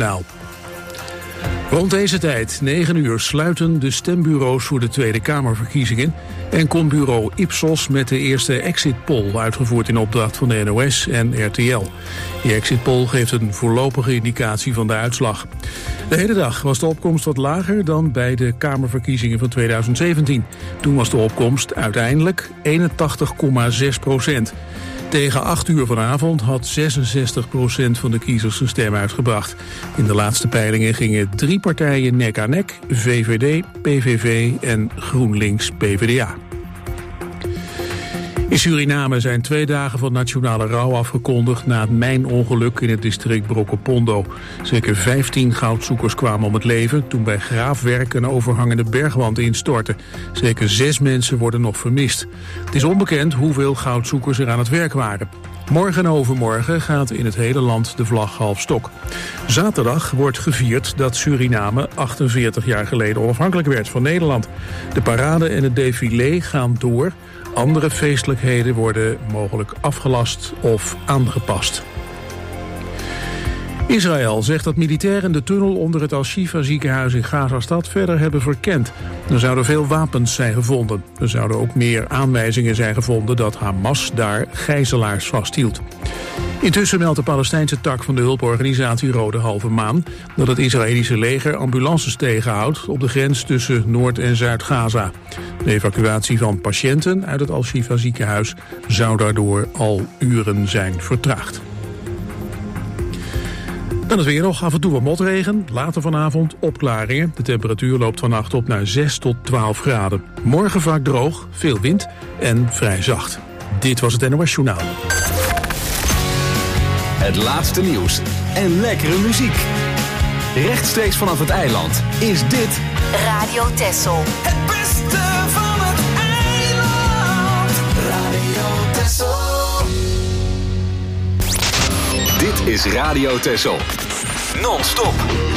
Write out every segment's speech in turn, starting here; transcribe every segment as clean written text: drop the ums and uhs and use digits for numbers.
NOS-journaal. Rond deze tijd, 9 uur, sluiten de stembureaus voor de Tweede Kamerverkiezingen en komt bureau Ipsos met de eerste exit poll, uitgevoerd in opdracht van de NOS en RTL. Die exit poll geeft een voorlopige indicatie van de uitslag. De hele dag was de opkomst wat lager dan bij de Kamerverkiezingen van 2017. Toen was de opkomst uiteindelijk 81,6%. Tegen 8 uur vanavond had 66% van de kiezers zijn stem uitgebracht. In de laatste peilingen gingen 3 partijen nek aan nek: VVD, PVV en GroenLinks-PVDA. In Suriname zijn 2 dagen van nationale rouw afgekondigd na het mijnongeluk in het district Brokopondo. Zeker 15 goudzoekers kwamen om het leven toen bij graafwerk een overhangende bergwand instortte. Zeker 6 mensen worden nog vermist. Het is onbekend hoeveel goudzoekers er aan het werk waren. Morgen en overmorgen gaat in het hele land de vlag half stok. Zaterdag wordt gevierd dat Suriname 48 jaar geleden onafhankelijk werd van Nederland. De parade en het défilé gaan door. Andere feestelijkheden worden mogelijk afgelast of aangepast. Israël zegt dat militairen de tunnel onder het Al-Shifa ziekenhuis in Gazastad verder hebben verkend. Er zouden veel wapens zijn gevonden. Er zouden ook meer aanwijzingen zijn gevonden dat Hamas daar gijzelaars vasthield. Intussen meldt de Palestijnse tak van de hulporganisatie Rode Halve Maan dat het Israëlische leger ambulances tegenhoudt op de grens tussen Noord- en Zuid-Gaza. De evacuatie van patiënten uit het Al-Shifa ziekenhuis zou daardoor al uren zijn vertraagd. Dan is weer nog af en toe wat motregen. Later vanavond opklaringen. De temperatuur loopt vannacht op naar 6 tot 12 graden. Morgen vaak droog, veel wind en vrij zacht. Dit was het NOS Journaal. Het laatste nieuws en lekkere muziek. Rechtstreeks vanaf het eiland is dit Radio Texel. Het beste van het eiland. Radio Texel. Dit is Radio Texel. Non-stop.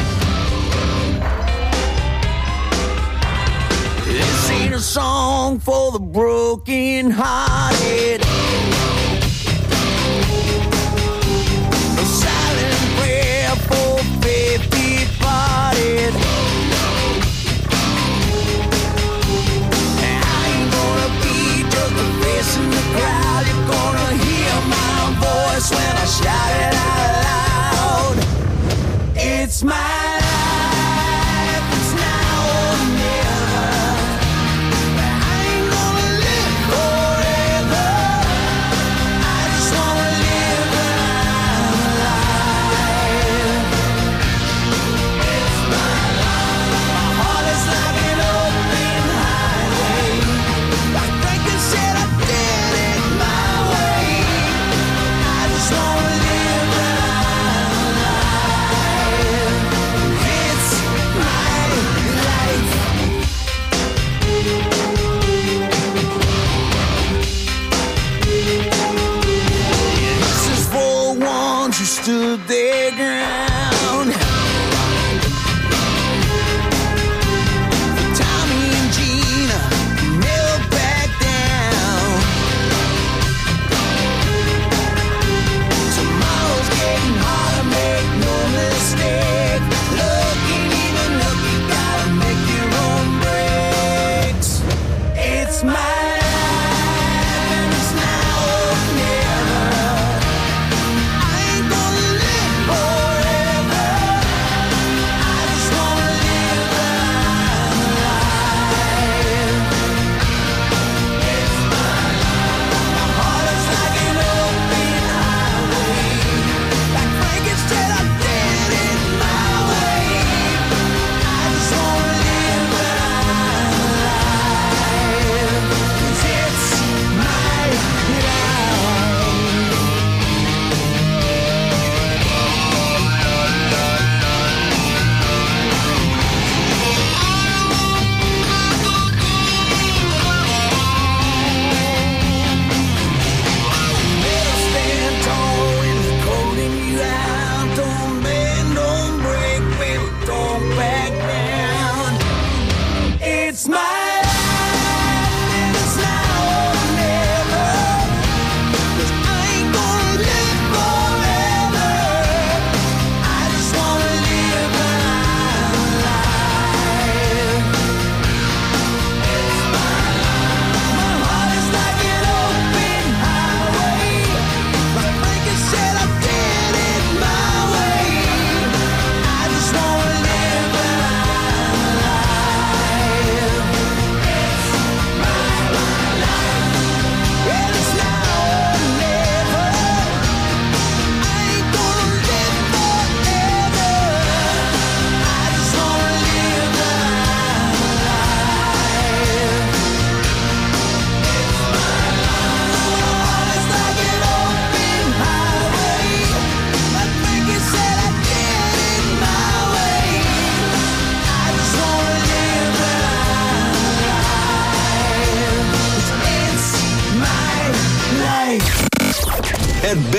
This ain't a song for the broken hearted. A silent prayer for faith departed. And I ain't gonna be just a face in the crowd. You're gonna hear my voice when I shout it out loud. It's my life, it's now or never. I ain't gonna live forever. I just wanna live when I'm alive. It's my life. My heart is like an open highway. Like Franklin said, I did it my way. I just wanna live when I'm alive.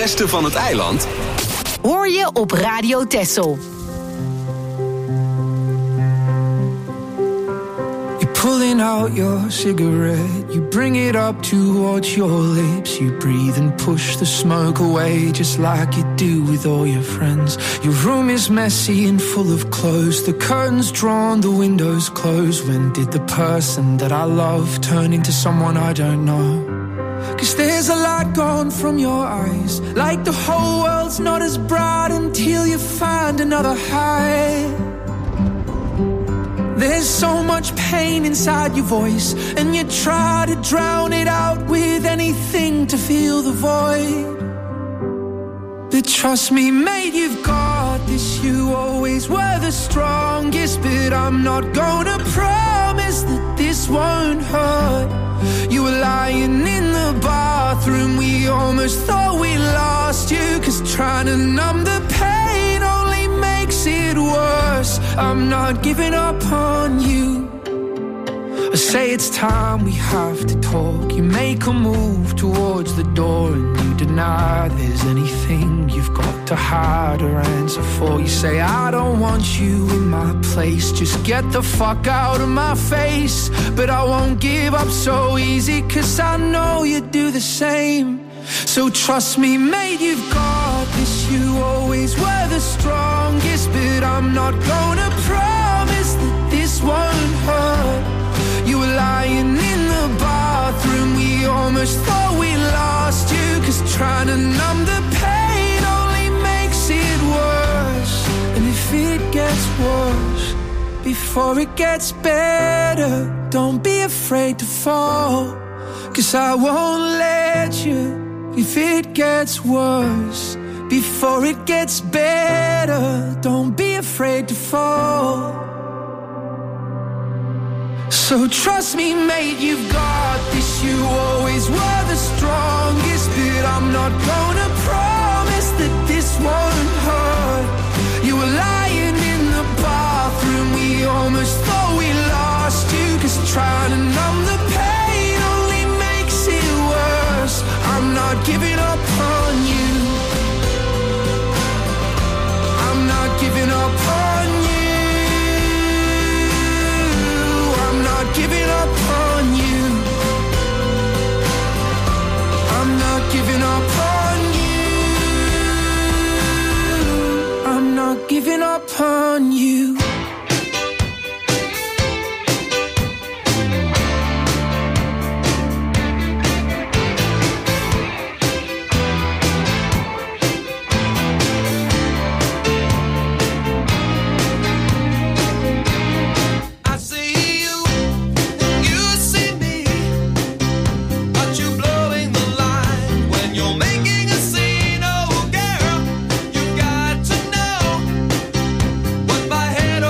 beste van het eiland? Hoor je op Radio Texel. Pulling out your cigarette, you bring it up towards your lips. You breathe and push the smoke away, just like you do with all your friends. Your room is messy and full of clothes, the curtains drawn, the windows closed. When did the person that I love turn into someone I don't know? 'Cause there's a light gone from your eyes, like the whole world's not as bright until you find another high. There's so much pain inside your voice, and you try to drown it out with anything to fill the void. But trust me, mate, you've got this. You always were the strongest, but I'm not gonna promise that this won't hurt. You were lying in the bathroom, we almost thought we lost you, 'cause trying to numb the pain only makes it worse. I'm not giving up on you. I say it's time we have to talk. You make a move towards the door and you deny there's anything you've got to hide or answer for. You say I don't want you in my place, just get the fuck out of my face. But I won't give up so easy, 'cause I know you do the same. So trust me, mate, you've got this. You always were the strongest, but I'm not gonna promise that this won't hurt. You were lying in the bathroom, we almost thought we lost you, 'cause trying to numb the pain only makes it worse. And if it gets worse before it gets better, don't be afraid to fall, 'cause I won't let you. If it gets worse before it gets better, don't be afraid to fall. So trust me, mate, you've got this. You always were the strongest, but I'm not gonna promise that this won't hurt. You were lying in the bathroom, we almost thought we lost you, 'cause trying to numb the pain only makes it worse. I'm not giving up on you. I'm not giving up on you. I'm not giving up on you. I'm not giving up on you. I'm not giving up on you. Head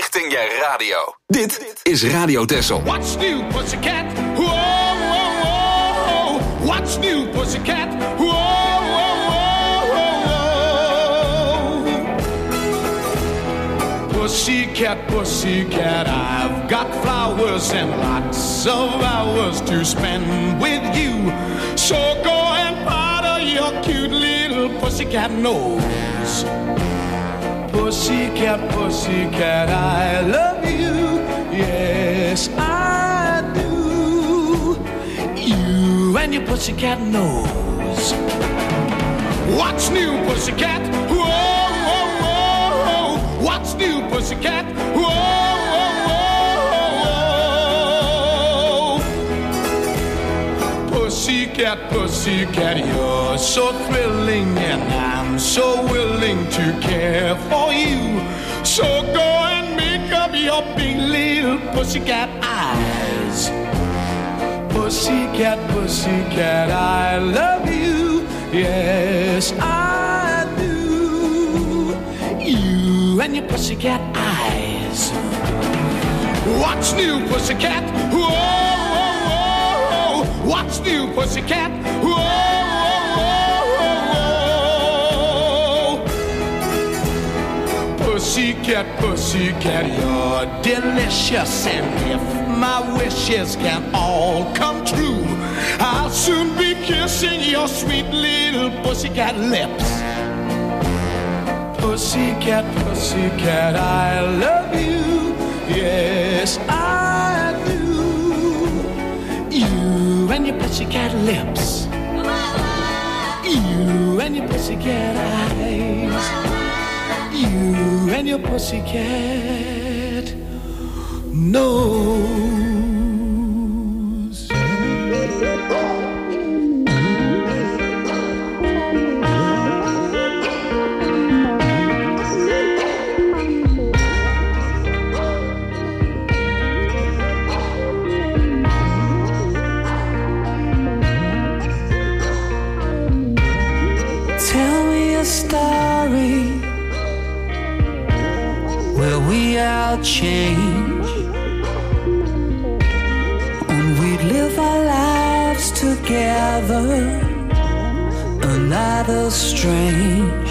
richting je radio. Dit is Radio Texel. What's new, pussycat? Whoa, whoa, whoa. What's new, pussycat? Whoa, whoa, whoa. Pussycat, pussycat, I've got flowers and lots of hours to spend with you. So go and powder your cute little pussycat nose. Pussycat, pussycat, I love you. Yes, I do. You and your pussycat nose. What's new, pussycat? Whoa, whoa, whoa. What's new, pussycat? Whoa, whoa, whoa. Pussycat, pussycat, you're so thrilling, and I'm so willing to care for you. So go and make up your big little pussycat eyes. Pussycat, pussycat, I love you. Yes, I do. You and your pussycat eyes. What's new, pussycat? Whoa, whoa, whoa. What's new, pussycat? Whoa, whoa, whoa. Pussycat, pussycat, you're delicious, and if my wishes can all come true, I'll soon be kissing your sweet little pussycat lips. Pussycat, pussycat, I love you. Yes, I do. You and your pussycat lips. You and your pussycat eyes. You and your pussycat nose. Tell me a story where we all change, when we live our lives together, another strange.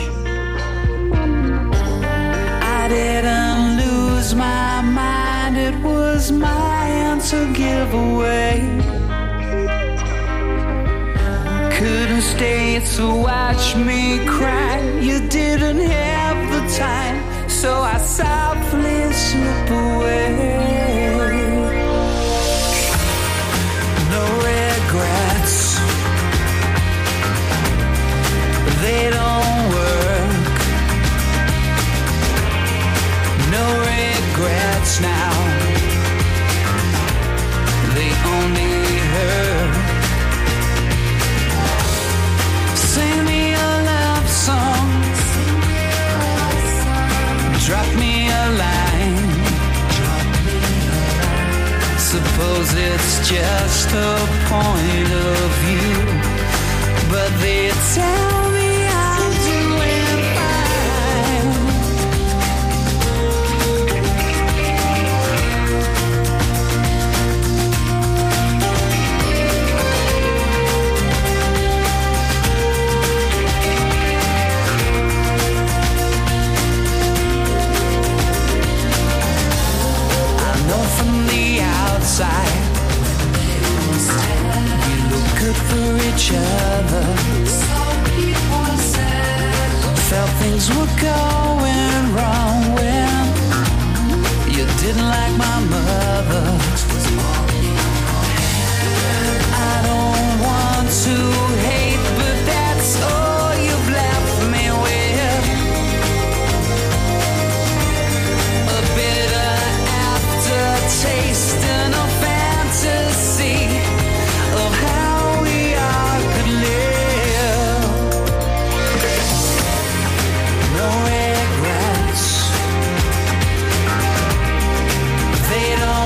I didn't lose my mind, it was my answer giveaway. Couldn't stay to watch me cry, you didn't have the time, so I softly slip away. No regrets, they don't work. No regrets now, they only hurt. Sing me a love song, drop me a line. Suppose it's just a point of view, but they tell me I'm doing fine. From the outside, we look good for each other. Felt things were going wrong when you didn't like my mother. I don't want to hate, but that's all you've left me with. A bitter taste and a fantasy of how we all could live. No regrets, they don't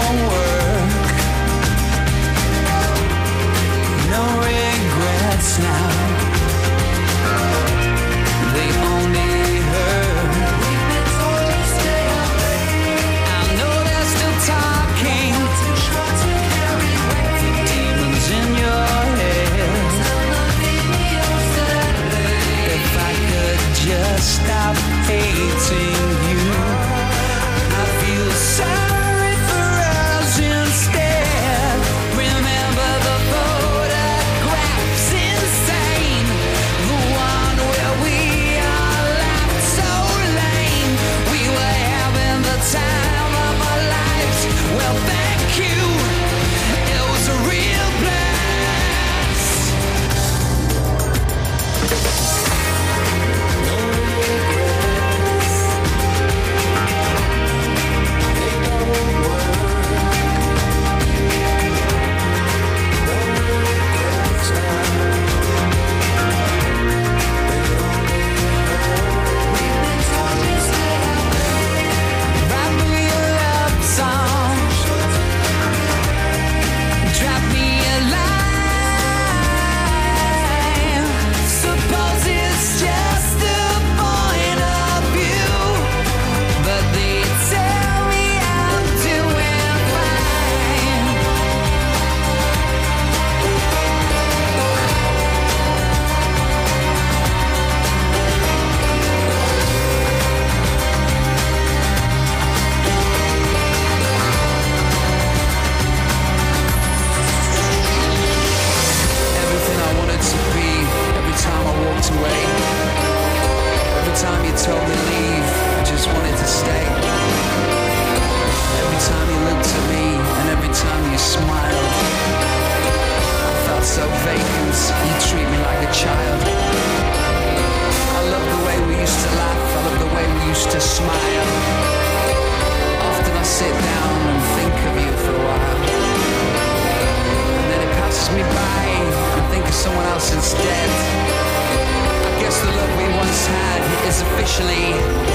eventually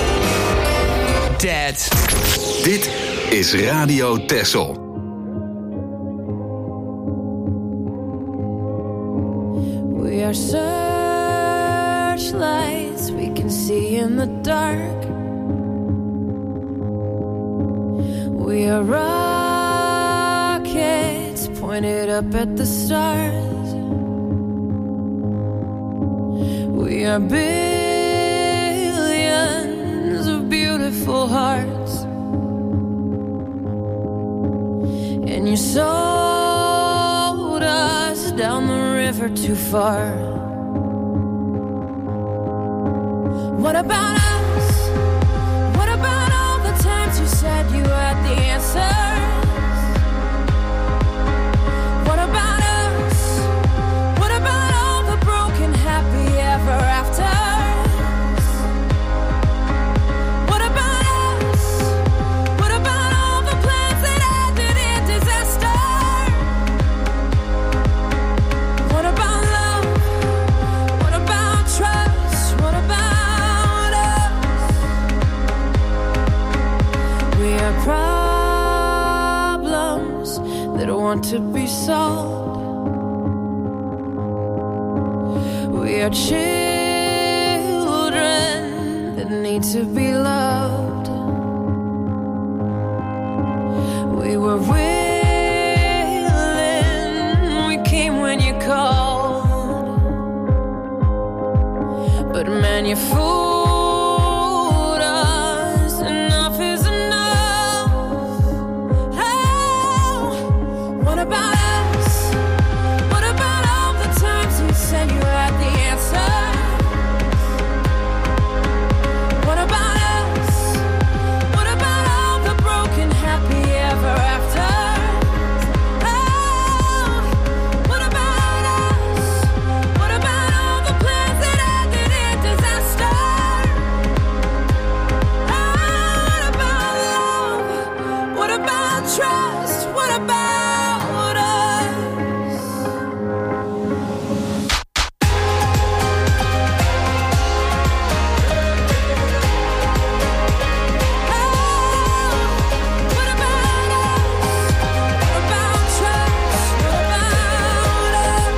dead. Dit is Radio Texel. We are searchlights we can see in the dark. We are rockets pointed up at the stars. We are billions of beautiful hearts. And you sold us down the river too far. What about us? What about all the times you said you had the answers? What about us? What about all the broken happy ever afters? What about us? What about all the plans that ended in disaster? What about love? What about trust? What about us? We are problems that want to be solved. We are children that need to be loved. We were willing, we came when you called. But man, you fooled us. Enough is enough. Oh, what about us? What about all the times you said you had the answer? What about us? What about all the broken happy ever after? Oh, what about us? What about all the plans that ended in disaster? Oh, what about love? What about trust? What about us? What about us? What about trust? What about us?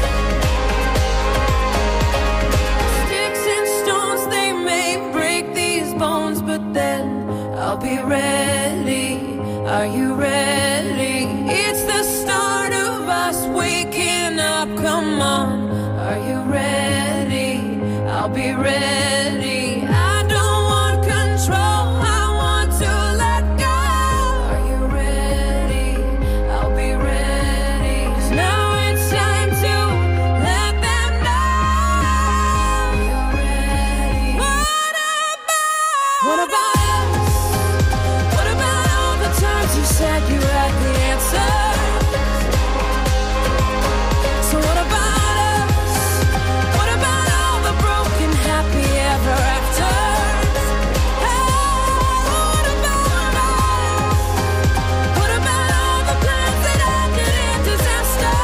Sticks and stones, they may break these bones, but then I'll be ready. Are you ready? It's the start of us waking up. Come on, are you ready? I'll be ready. I don't want control, I want to let go. Are you ready? I'll be ready. 'Cause now it's time to let them know. You're ready. What about us? What about all the times you said you had the answers? So what about us? What about all the broken happy ever afters? Oh, what about us? What about all the plans that ended in disaster?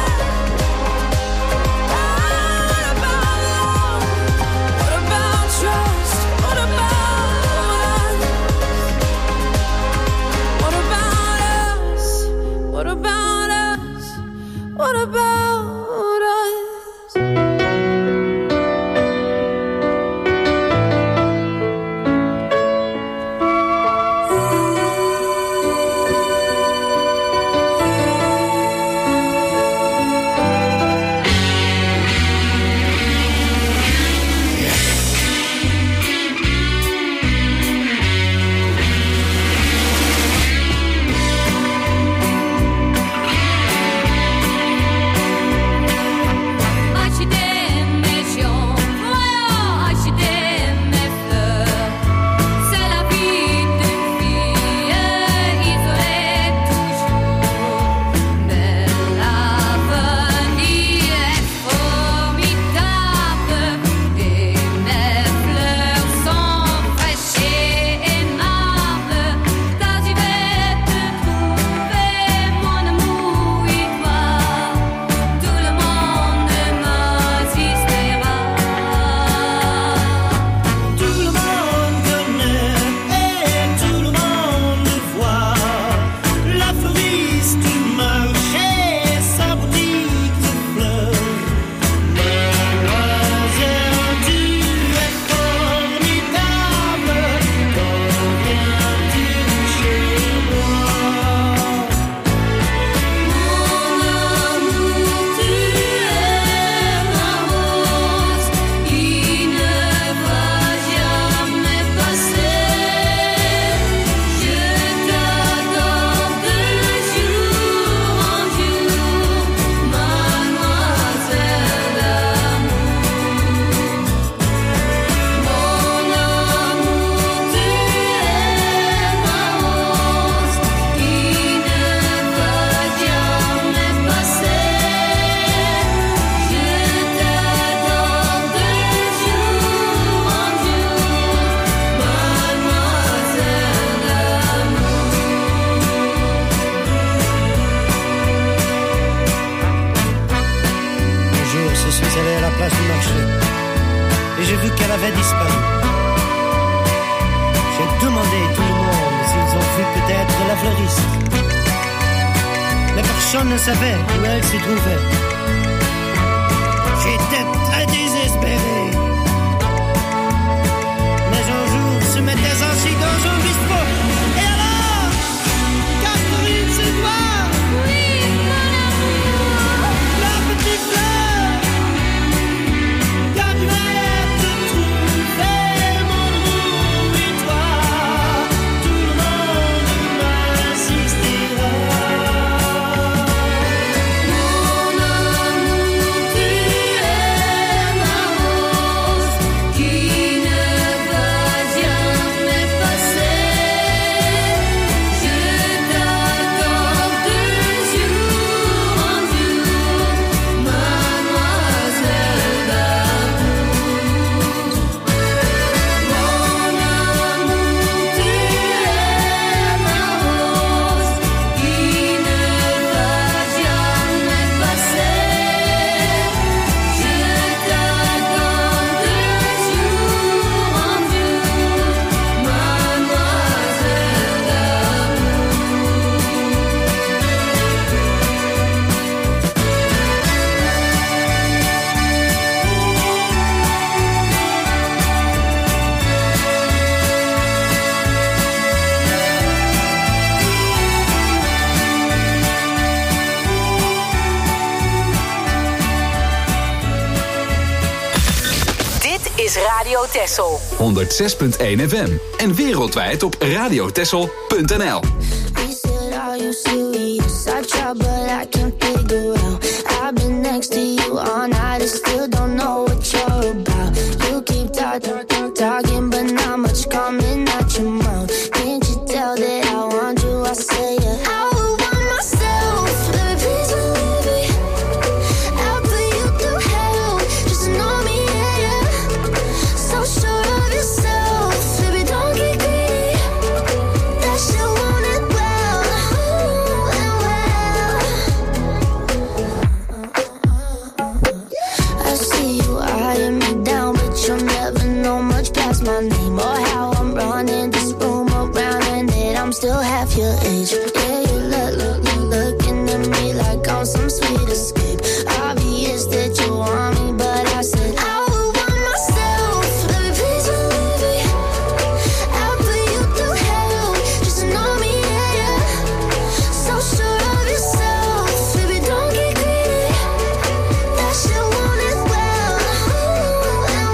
Oh, what about love? What about trust? What about us? What about us? What about us? What about us? place du marché. Et j'ai vu qu'elle avait disparu. J'ai demandé à tout le monde s'ils ont vu peut-être la fleuriste. Mais personne ne savait où elle se trouvait. J'étais très désespéré. Mais un jour, je m'étais assis dans un bistrot. Et alors, Catherine, c'est toi? Oui, mon amour. La petite fleur, quand tu vas te trouver, mon amour, et toi, tout le monde m'assistera. Mon amour, tu es ma rose qui ne va jamais passer. Je t'attends de jour en jour, mademoiselle d'amour. Mon amour, tu es ma rose qui ne va jamais passer. Je t'attends de jour en jour, mademoiselle Dit is Radio Texel. 106.1 FM. En wereldwijd op radiotexel.nl. He said, are you serious? I try, but I can't figure out. I've been next to you all night and still don't know what you're about. You keep talking, but not much coming out your mouth. Can't you tell that I want you? I say it. I would want myself. Baby, please believe me. I'll put you through hell. Just know me, yeah. So sure of yourself. Baby, don't get greedy. That shit want it well, and well. I see you eyeing me down, but you'll never know much past my name or how I'm running this room around, and that I'm still half your age. Yeah, you looking at me like I'm some sweet escape. Obvious that you want me, but I said I would want myself. Baby, please believe me. I'll put you through hell. Just know me, yeah. So sure of yourself. Baby, don't get greedy. That shit want it well, and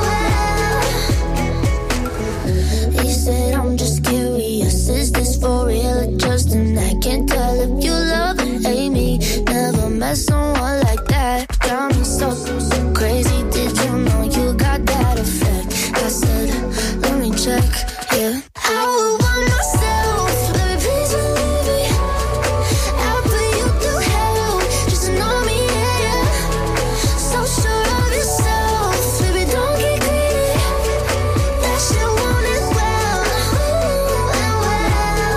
well. He said, I'm just curious. Is this for real or just an act? Can't tell if you love or hate me. Never met someone like that. Got me so crazy. Did you know you got that effect? I said, let me check, yeah. I would want myself. Baby, please believe me. I'll put you through hell. Just know me, yeah. So sure of yourself. Baby, don't get greedy. That shit want it well, and well.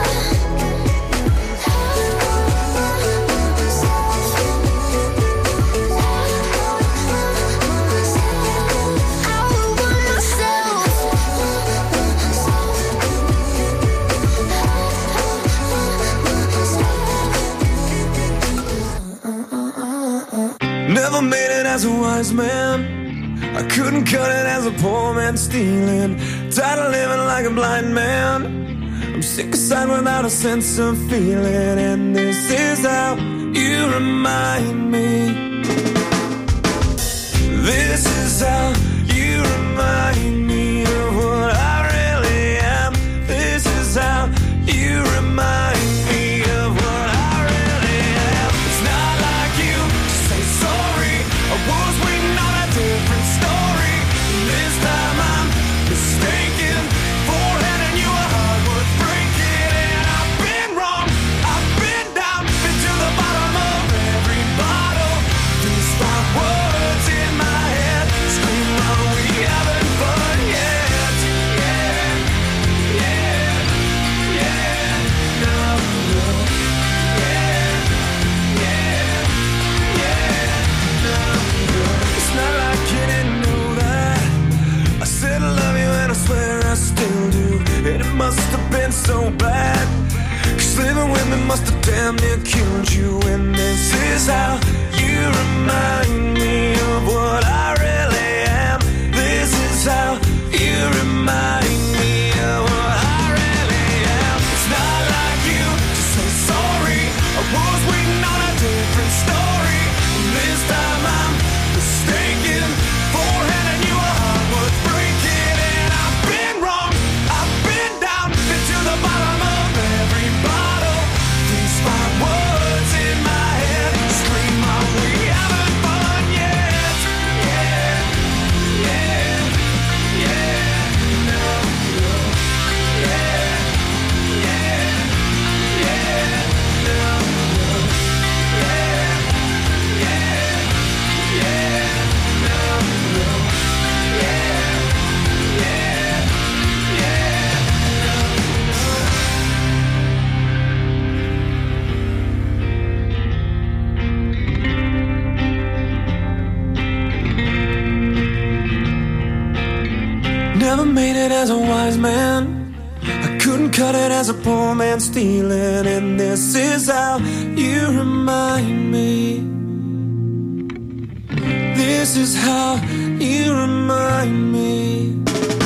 I would want myself. Never made it as a wise man. I couldn't cut it as a poor man stealing. Tired of living like a blind man. I'm sick aside without a sense of feeling. And this is how you remind me. This is how you remind me of what I really am. This is how you remind me of what I really am. It's not like you to say sorry. I was waiting on a different story. This time I'm mistaken for handing you a heart worth breaking. And I've been wrong, I've been down, been to the bottom of every bottle. want you, and this is how you remind me of what I really am. This is how you remind me of what I really am. It's not like you to say sorry. I was waiting on a different story. This time I'm mistaken for handing you a heart worth breaking. And I've been wrong, I've been down, been to the bottom of every bottle. These 5 words in my head scream out, we haven't fun yet. Yeah, yeah, yeah, no, no, yeah, yeah, yeah, no, no, yeah, yeah, yeah, no, no, yeah, yeah, yeah, Never made it as a wise man. I couldn't cut it as a poor man stealing. And this is how you remind me. This is how you remind me.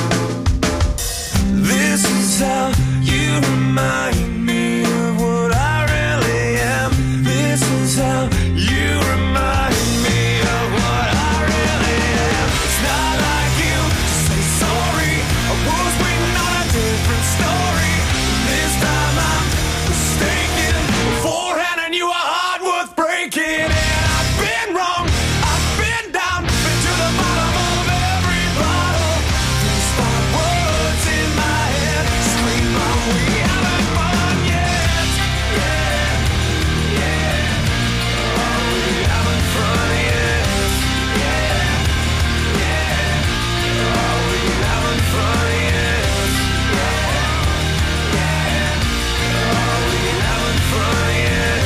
This is how you remind me of what I really am. This is how you remind me of what I really am. It's not like you to say sorry. I was waiting on a different story. This time I'm mistaken for handing you a heart worth breaking. And I've been wrong, I've been down, been to the bottom of every bottle. These 5 words in my head scream out, we haven't fun yet. Yeah, yeah, oh, we haven't fun yet. Yeah, yeah, oh, we haven't fun yet. Yeah, yeah, oh, we haven't fun yet.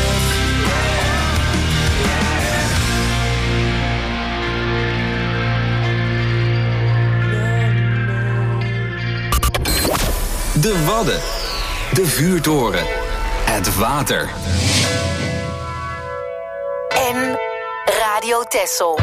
De Wadden. De vuurtoren. Het water. En Radio Texel.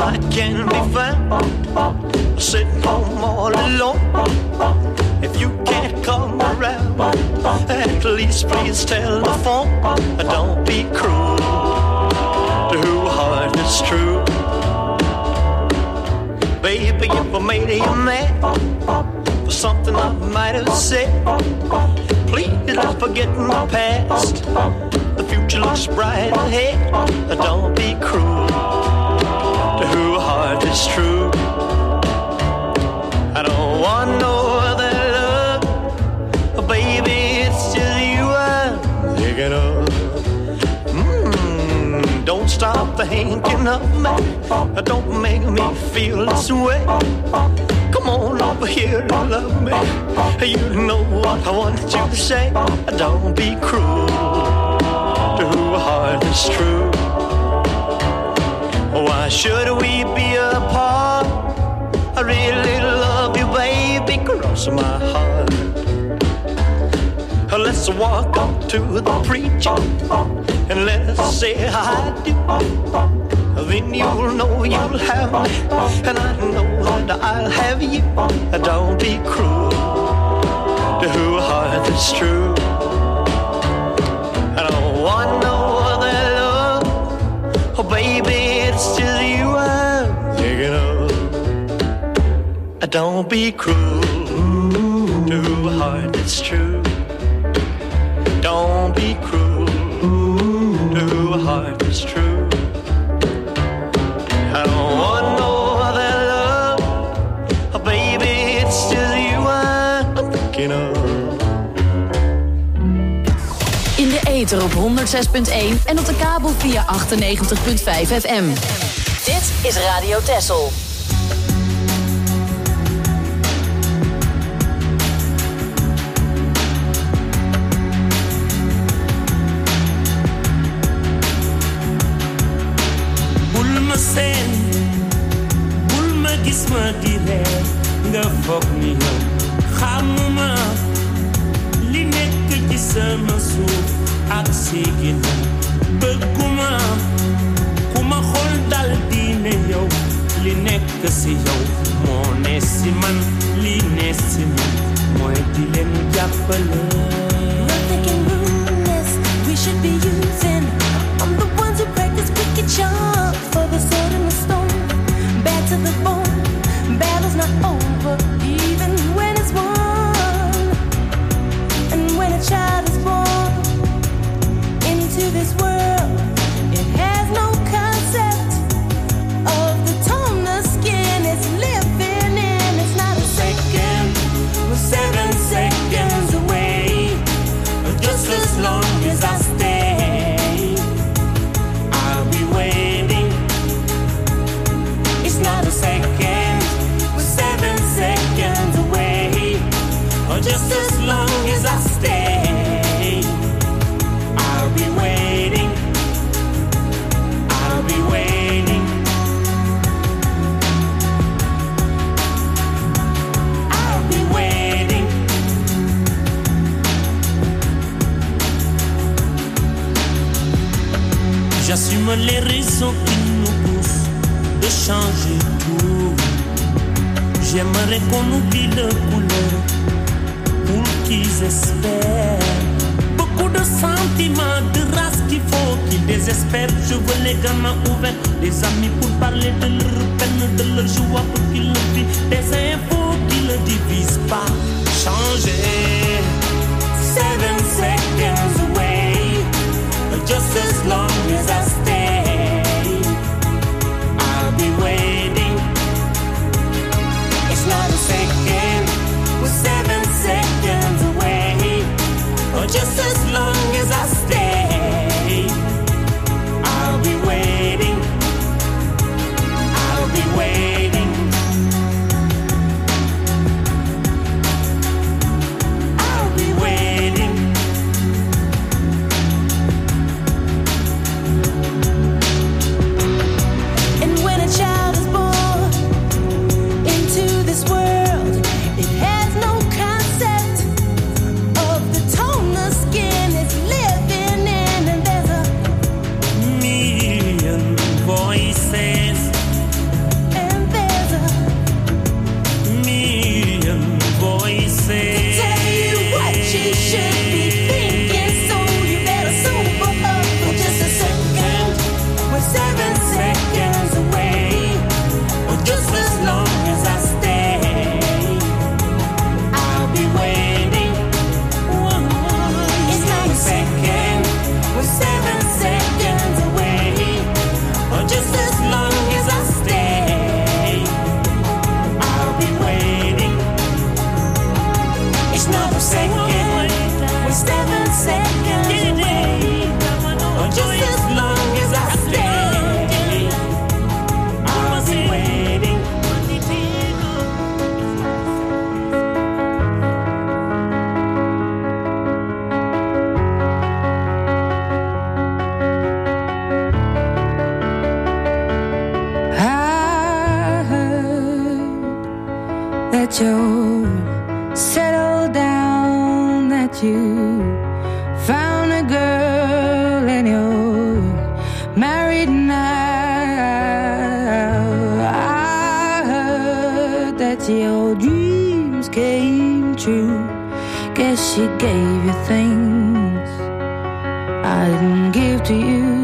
I can be found sitting home all alone. If you can't come around, at least please telephone. Don't be cruel to whose heart is true. Baby, if I made you mad for something I might have said, please don't forget my past. The future looks bright ahead. Don't be cruel to whose heart is true. I don't want no other love, baby, it's just you I'm thinking of. Don't stop thinking of me. Don't make me feel this way. Come on over here and love me. You know what I want you to say. Don't be cruel to whose heart is true. Why should we be apart? I really love you, baby, cross my heart. Let's walk up to the preacher and let's say I do. Then you'll know you'll have me, and I know that I'll have you. Don't be cruel to whose heart is true. I don't want no other love, oh baby, it's just you I'm thinking of. Don't be cruel to whose heart is true. Don't be cruel to whose heart is true. I don't want no other love, oh baby, it's just you I'm thinking of. In de ether op 106.1 en op de kabel via 98.5 FM. Dit is Radio Texel. Gis ma di reer nga foog ni yow xamuma li nekk ci sama suuf ak sigina bëgguma ku ma xool dal di ne yow li nekk si yow moo ne si man li ne si man mooy di leen jàppale. Nothing can ruin this, we should be using. I'm the ones who practice wicked charm for the sword and the stone, bad to the bone. Battle's not over, even when it's won. And when a child is born into this world, it has no concept of the tone the skin is living in. It's not a second, we're 7 seconds away. Just as long as I stay, I'll be waiting. It's not a second, 7 seconds away, or just as long as I stay, I'll be waiting, I'll be waiting, I'll be waiting. J'assume les raisons qui nous poussent de changer tout. J'aimerais qu'on oublie le couleur pour qu'ils espèrent. Beaucoup de sentiments, de race qu'il faut qu'ils désespèrent. Je veux les gamins ouverts, des amis pour parler de leur peine, de leur joie pour qu'ils le vivent. Des infos qui ne divisent pas. Changer. 7 seconds away, just as long as I stay, I'll be waiting. It's not a second, we're 7 seconds away, or just as long as I stay, I'll be waiting, I'll be waiting, I'll be waiting. long as I stay, I'll be waiting. I heard that you're settled down, that you found a girl and you're married now. I heard that your dreams came true. Guess she gave you things I didn't give to you.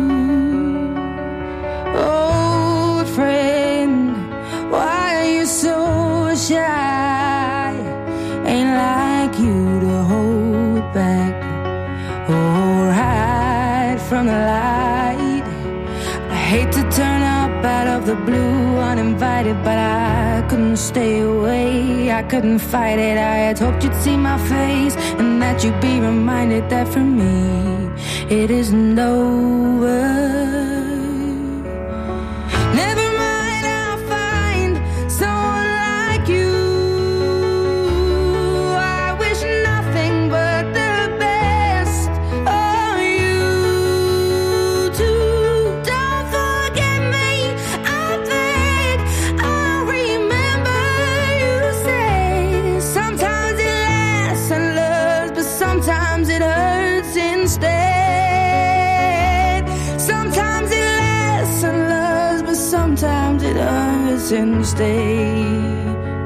Old friend, why are you so shy? Ain't like you to hold back or hide from the light. I hate to turn up out of the blue uninvited, but I couldn't stay away, I couldn't fight it. I had hoped you'd see my face and that you'd be reminded that for me it isn't over. Never mind, I'll find someone like you. I wish nothing but the best of you too. Don't forget me, I beg. I remember you say sometimes it lasts and loves, but sometimes it hurts instead. Sometimes it lasts and loves, but sometimes it hurts instead.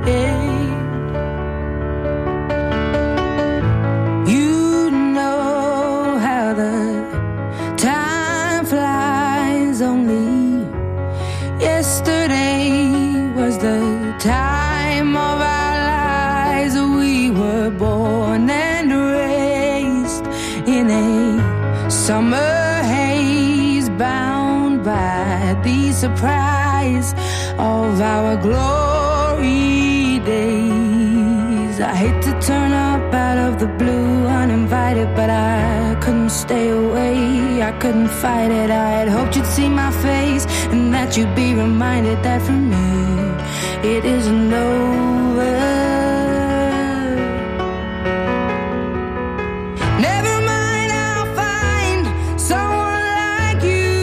You know how the time flies. Only yesterday was the time of our lives. We were born and raised in a summer haze, bound by the surprise of our glory days. I hate to turn up out of the blue uninvited, but I couldn't stay away, I couldn't fight it. I had hoped you'd see my face and that you'd be reminded that for me it isn't over. Never mind, I'll find someone like you.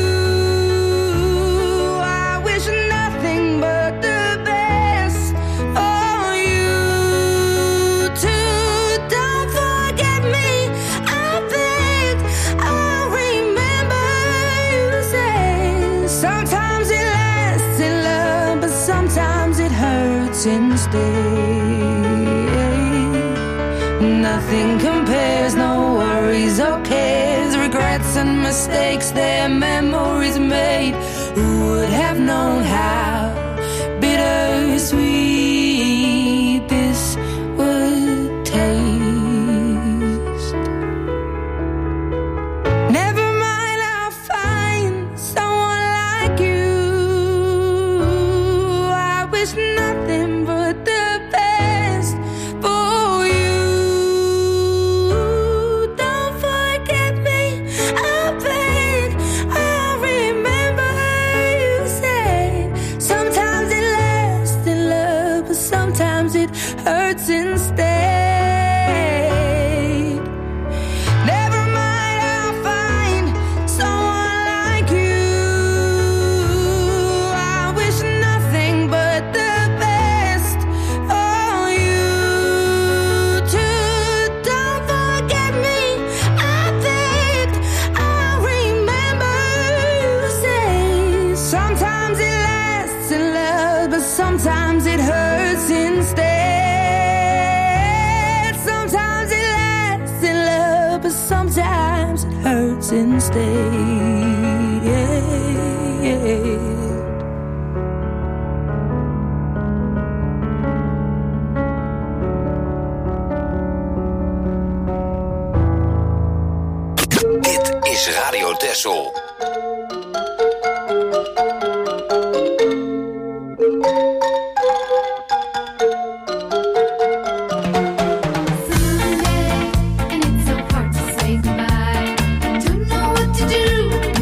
I wish nothing but the best for you too. Don't forget me, I beg. I remember you say sometimes it lasts in love, but sometimes it hurts instead. Nothing compares, no worries or cares, regrets and mistakes, their memories made. Who would have known how bittersweet this would taste? Never mind, I'll find someone like you. I wish nothing but the best for you. Don't forget me, I beg. I remember you said sometimes it lasts in love, but sometimes it hurts instead. Never mind, I'll find someone like you. I wish nothing but the best for you too. Don't forget me, I beg. I remember you say sometimes it lasts in love, but sometimes it hurts instead. Sometimes it lasts in love, but sometimes it hurts instead. Dit is Radio Texel. And it's so hard to say goodbye. Don't know what to do.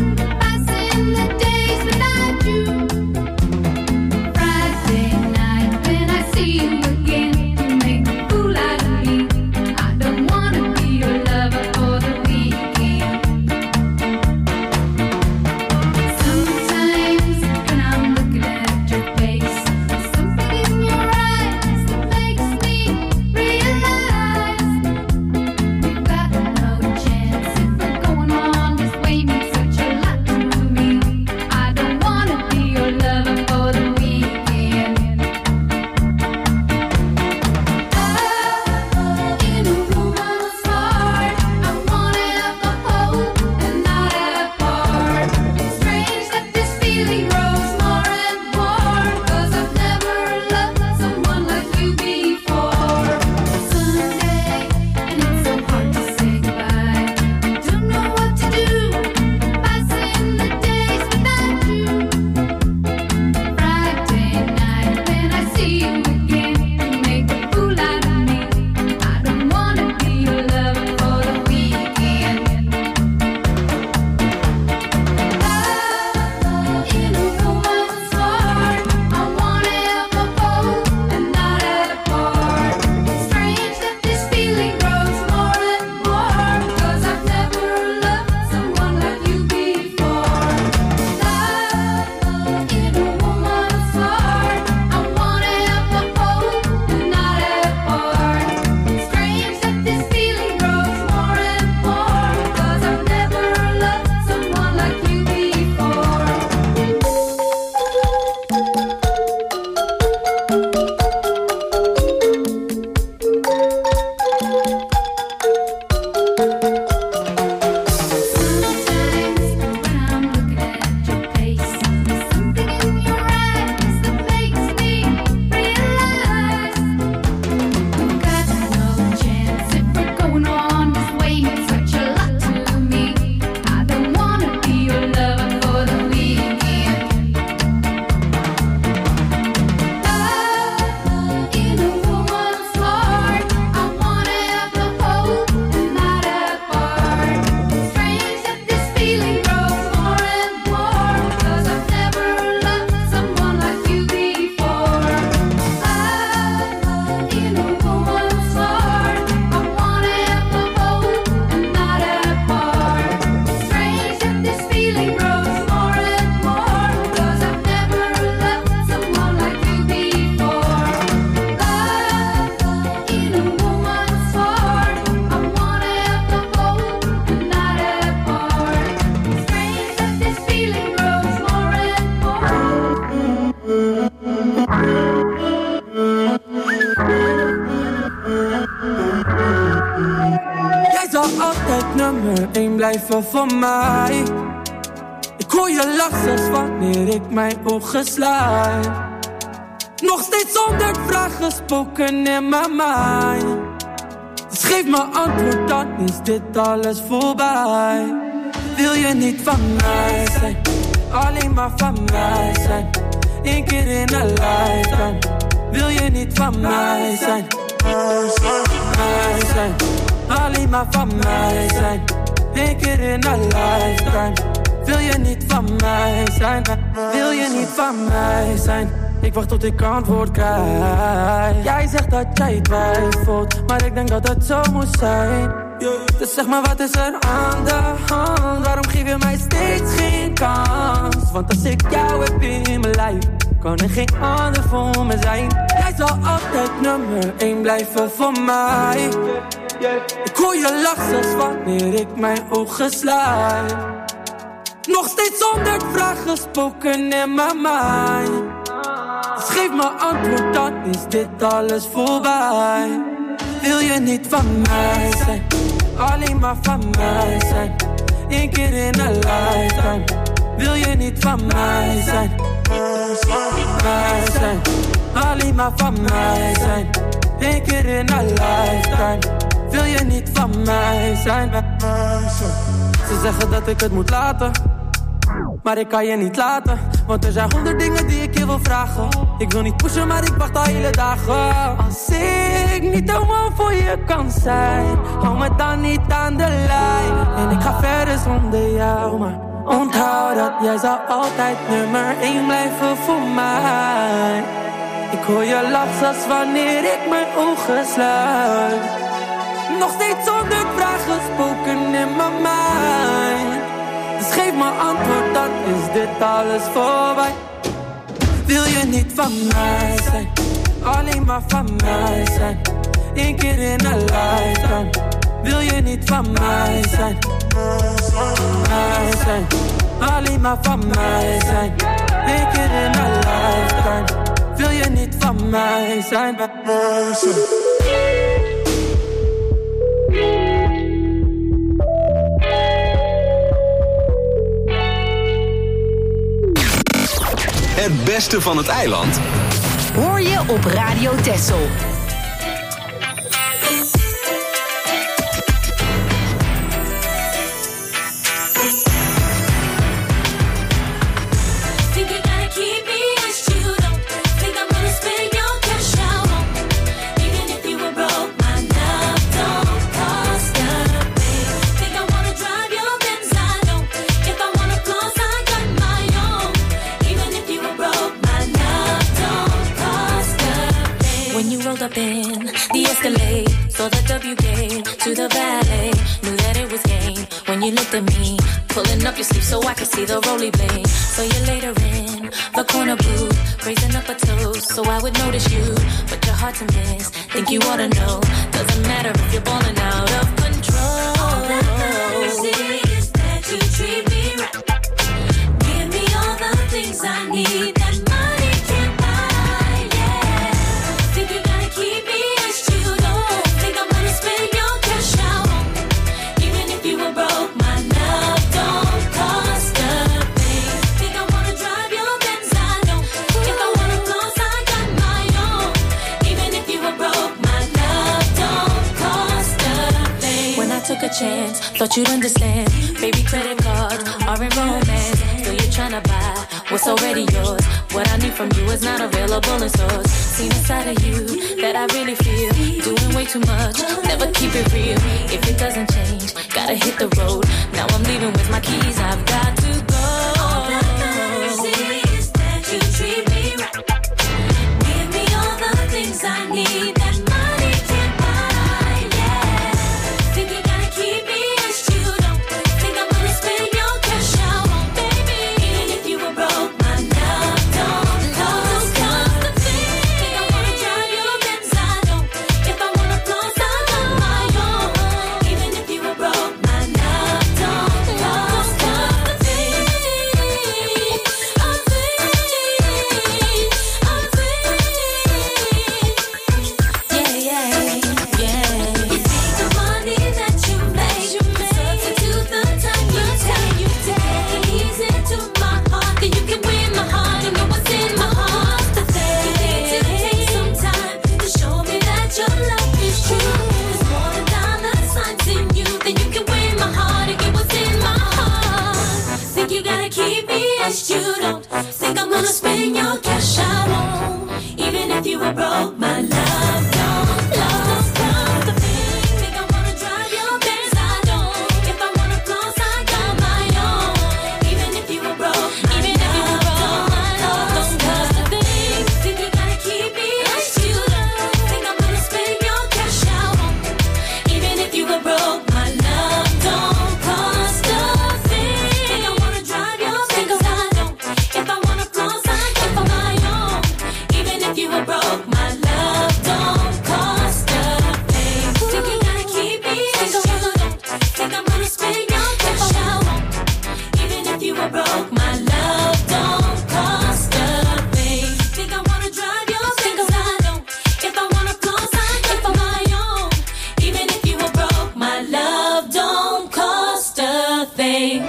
blijven voor mij. Ik hoor je lach zelfs wanneer ik mijn ogen sluit. Nog steeds 100 vragen spoken in mijn mind. Dus geef me antwoord, dan is dit alles voorbij. Wil je niet van mij zijn, alleen maar van mij zijn. Eén keer in een lifetime. Wil je niet van mij zijn, mij zijn. Alleen maar van mij zijn. Eén keer in een lifetime. Wil je niet van mij zijn, wil je niet van mij zijn. Ik wacht tot ik antwoord krijg. Jij zegt dat jij twijfelt, maar ik denk dat het zo moet zijn. Dus zeg maar, wat is er aan de hand? Waarom geef je mij steeds geen kans? Want als ik jou heb in mijn lijf, kan er geen ander voor me zijn. Jij zal altijd nummer 1 blijven voor mij. Ik hoor je lach zelfs wanneer ik mijn ogen sluit. Nog steeds 100 vragen spoken in mijn mind. Dus geef me antwoord, dan is dit alles voorbij. Wil je niet van mij zijn, alleen maar van mij zijn. Eén keer in een lifetime. Wil je niet van mij zijn, mij zijn. Alleen maar van mij zijn. Eén keer in een lifetime. Wil je niet van mij zijn. Ze zeggen dat ik het moet laten, maar ik kan je niet laten. Want er zijn 100 dingen die ik je wil vragen. Ik wil niet pushen, maar ik wacht al hele dagen. Als ik niet de one voor je kan zijn, hou me dan niet aan de lijn. En ik ga verder zonder jou, maar onthoud dat jij zal altijd nummer 1 blijven voor mij. Ik hoor je lach zelfs wanneer ik mijn ogen sluit. Nog steeds 100 vragen spoken in mijn mind. Dus geef me antwoord, dan is dit alles voorbij. Wil je niet van mij zijn, alleen maar van mij zijn. Eén keer in een lifetime. Wil je niet van mij zijn, mij zijn. Alleen maar van mij zijn. Eén keer in een lifetime. Wil je niet van mij zijn, mij zijn. Het beste van het eiland hoor je op Radio Texel. Up in the Escalade, saw the W gate to the valet, knew that it was game when you looked at me, pulling up your sleeve so I could see the roly blade. So you later in the corner booth, raising up a toast so I would notice you, but your heart's a miss, think you ought to know, doesn't matter if you're balling out of control. All that matters is that you treat me right, give me all the things I need that money can't buy, yeah. Think you gotta keep me as you don't think I'm gonna spend your cash out on me. Even if you were broke, my love don't cost a thing. Think I wanna drive your Benz, I don't. If I wanna floss, I got my own. Even if you were broke, my love don't cost a thing. When I took a chance, thought you'd understand. Baby, credit cards aren't romance. Still you're tryna buy what's already yours. What I need from you is not available in stores. Seen a side of you that I really feel. Doing way too much, never keep it real. If it doesn't change, gotta hit the road. Now I'm leaving with my keys, I've got to go. All that matters is that you treat me right. Give me all the things I need that money can't buy, yeah. Think you gotta keep me as you don't. Think I'm gonna spend your cash out on baby. Even if you were broke, my love don't cost a thing. Think I wanna drive your Benz, I don't. If I wanna floss, I got my own. Even if you were broke, my love don't cost a thing. yes, you don't think I'm gonna spend your cash. I won't, even if you were broke. My love don't cost a thing. Think I wanna drive your Benz? I don't. If I wanna floss, I got my own. Even if you were broke, even if you were broke, my love don't cost a thing. Think you gotta keep me? Yes, you don't think I'm gonna spend your cash. I won't, even if you were broke. My love don't cost a thing. Think I wanna drive your Benz? I don't. If I wanna floss, I got my own. Even if you were broke, my love don't cost a thing. Think you gotta keep me? Yes, you don't think I'm gonna spend your cash. I won't, even if you were broke. My love don't cost a thing. Think I wanna drive your Benz? I don't. If I wanna floss, I got my own. Even if you were broke, my love don't cost a thing.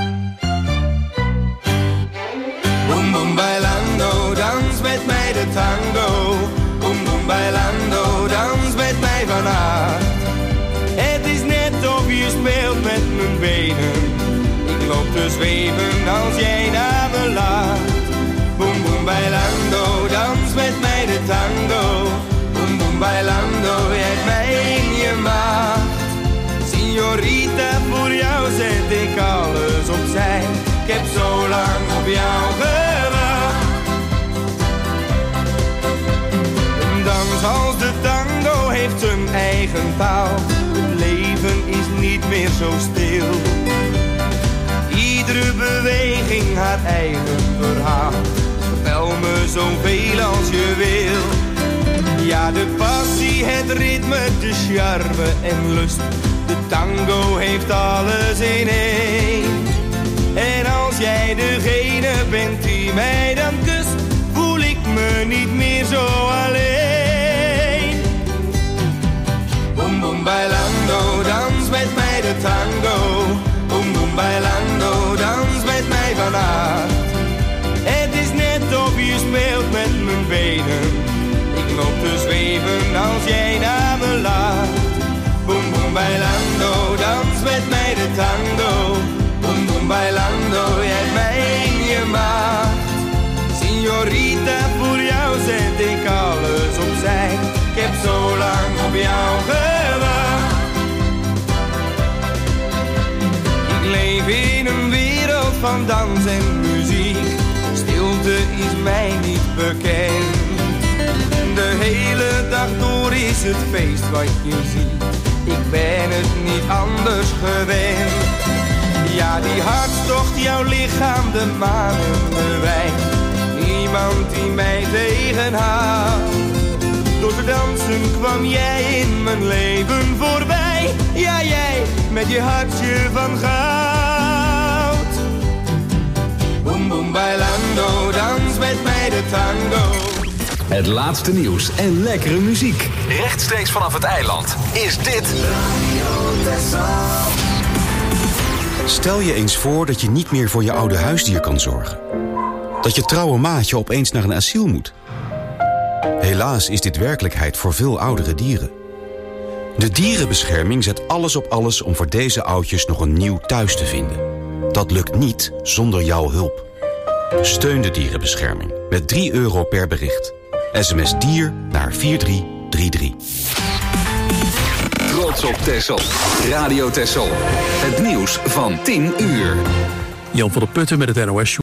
Boom boom bailando, dans met mij de tango. Boom boom bailando, dans met mij vanavond. Het is net of je speelt met mijn benen. Ik loop te zweven als jij naar me laat. Boom boom bailando, dans met mij de tango. Boom boom bailando, jij hebt mij in je macht. Signorita, voor jou zet ik alles opzij. Ik heb zo lang op jou gewacht. Een dans als de tango heeft zijn eigen taal. Het leven is niet meer zo stil. Iedere beweging haar eigen verhaal. Vertel me zoveel als je wil. Ja, de passie, het ritme, de charme en lust. De tango heeft alles in één. En als jij degene bent die mij dan kust, voel ik me niet meer zo alleen. Boom boom bailando, dans met mij de tango. Boom boom bailando, dans met mij vanavond. Het is net of je speelt met mijn benen. Ik loop te zweven als jij naar me laat. Boom boom bailando, dans met mij de tango. Boom boom bailando, jij hebt mij in je macht. Signorita, voor jou zet ik alles opzij. Ik heb zo lang op jou gewacht. Ik leef in een wereld van dans en muziek. Stilte is mij niet bekend. De hele dag door is het feest wat je ziet. Ik ben het niet anders gewend. Ja, die hartstocht, jouw lichaam, de manen bewijst. Niemand die mij tegenhoudt. Door te dansen kwam jij in mijn leven voorbij. Ja, jij met je hartje van goud. Boom boom bailando, dans met mij de tango. Het laatste nieuws en lekkere muziek. Rechtstreeks vanaf het eiland is dit Stel je eens voor dat je niet meer voor je oude huisdier kan zorgen. Dat je trouwe maatje opeens naar een asiel moet. Helaas is dit werkelijkheid voor veel oudere dieren. De dierenbescherming zet alles op alles om voor deze oudjes nog een nieuw thuis te vinden. Dat lukt niet zonder jouw hulp. Steun de dierenbescherming met €3 per bericht. SMS dier naar 4333. Trots op Texel. Radio Texel. Het nieuws van 10 uur. Jan van der Putten met het NOS.